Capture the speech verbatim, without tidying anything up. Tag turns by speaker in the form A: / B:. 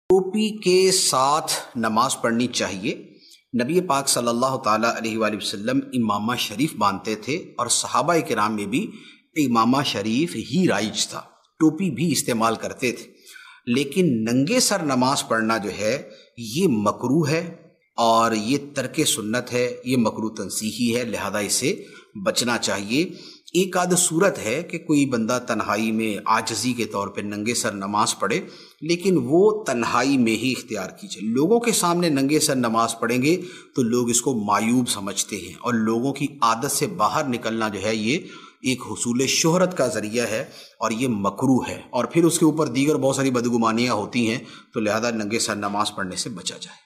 A: टोपी के साथ नमाज पढ़नी चाहिए। नबी पाक सल्लल्लाहु ताला अलैहि वसल्लम इमामा शरीफ बांधते थे और सहाबा किराम में भी इमामा शरीफ ही राइज था, टोपी भी इस्तेमाल करते थे। लेकिन नंगे सर नमाज पढ़ना जो है ये मकरूह है और ये तर्के सुन्नत है, ये मकरूह तंसीही है, लिहाजा इसे बचना चाहिए। एक आध सूरत है कि कोई बंदा तन्हाई में आजजी के तौर पे नंगे सर नमाज पढ़े, लेकिन वो तन्हाई में ही इख्तियार कीजिए। लोगों के सामने नंगे सर नमाज पढ़ेंगे तो लोग इसको मायूब समझते हैं और लोगों की आदत से बाहर निकलना जो है ये एक हुसूल शोहरत का ज़रिया है और ये मकरूह है, और फिर उसके ऊपर दीगर बहुत सारी बदगुमानियाँ होती हैं, तो लिहाजा नंगे सर नमाज पढ़ने से बचा जाए।